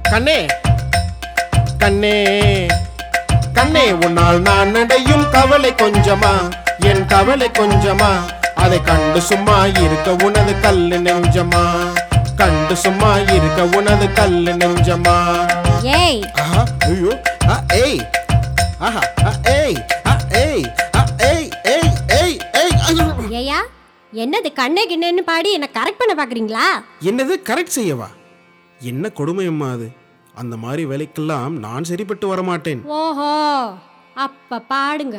கண்ணே கண்ணே கண்ணே உன்னால் நான் அடையும் கவலை கொஞ்சமா, என் கவலை கொஞ்சமா, அதை கண்டு சும்மா இருக்க உனது கல்லு நெஞ்சமா, கண்டு சும்மா இருக்க உனது கல்லு நெஞ்சமா. ஏய் ஐயோ ஏய் ஆஹா ஏய் ஏய் ஏய் ஏய் ஏய் ஏய். ஏயா என்னது கண்ணே கிண்ணேன்னு பாடி என்ன கரெக்ட் பண்ண பாக்குறீங்களா? என்னது கரெக்ட் செய்யவா? என்ன கொடுமையம்மா அது? அந்த மாதிரி வேலைக்கெல்லாம் நான் சரிப்பட்டு வரமாட்டேன். ஓஹோ அப்ப பாடுங்க.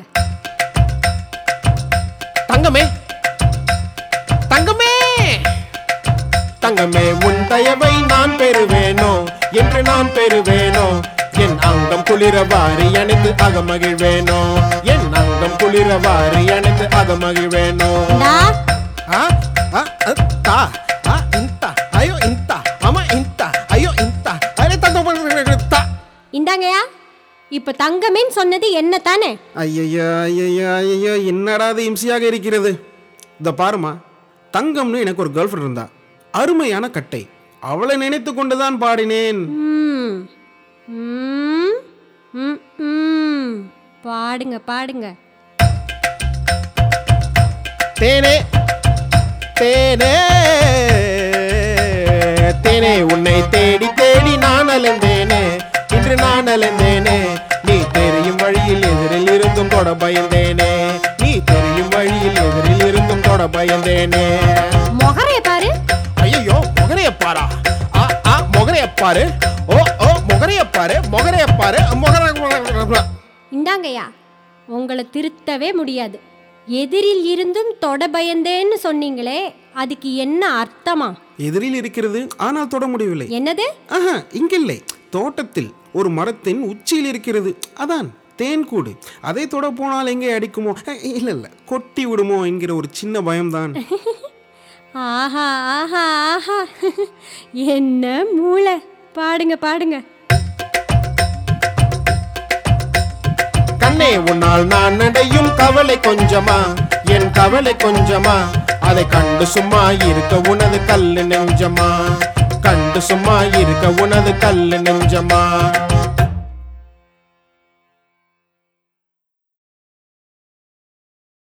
தங்கமே தங்கமே தங்கமே உன் தயவை நான் பெறுவேனோ என்று நான் பெறுவேனோ, என் அங்கம் குளிரவாறு எனக்கு அகமகிழ்வேனோ, என் அங்கம் குளிரவாறு எனக்கு அகமகிழ்வேனோ. ஐயோ இந்த ஆமா இந்த ஐயோ இந்த இந்தாங்கயா, இப்ப தங்கமேன்னு சொன்னது என்ன தானே? ஐயா ஐயா ஐயோ என்னடா அது இம்சையாக இருக்கிறது. இந்த பாருமா, தங்கம்னு எனக்கு ஒரு கேர்ள் ஃப்ரெண்ட் இருந்தா, அருமையான கட்டை, அவளை நினைத்து கொண்டுதான் பாடினேன். பாடுங்க பாடுங்க. தேனே தேனே தேனே உன்னை தேடி தேடி நான் அலைந்தேனே, இன்று நான் அலைந்தேனே, நீ தெரியும் வழியில் எதிரில் இருந்தும் தொட பயந்தேனே, நீ தெரியும் வழியில் எதிரில் இருந்தும் தொட பயந்தேனே. மொகரைய பாரு. ஐயோ மொகரைய பாரா? மொகரைய பாரு. ஓ ஓ மொகரைய பாரு, மொகரைய பாரு. இந்தாங்கய்யா, உங்களை திருத்தவே முடியாது. எதிரில் இருந்தும் தொட பயந்தேன்னு சொன்னீங்களே, அதுக்கு என்ன அர்த்தமா? எதிரில் இருக்கிறது ஆனால் தொட முடியவில்லை. என்னது? இங்கில்லை, தோட்டத்தில் ஒரு மரத்தின் உச்சியில் இருக்கிறது, அதான் தேன்கூடு. அதை தொட போனால் எங்கே அடிக்குமோ, இல்ல இல்ல கொட்டி விடுமோ என்கிற ஒரு சின்ன பயம்தான். ஆஹா ஆஹா ஆஹா, என்ன மூளை! பாடுங்க பாடுங்க. கண்ணே உன்னால் நான் அடையும் கவலை கொஞ்சமா, என் கவலை கொஞ்சமா, அதை கண்டு சும்மா இருக்க உனது கல்லு நெஞ்சமா, கண்டு சும்மா இருக்க உனது கல்லு நெஞ்சமா.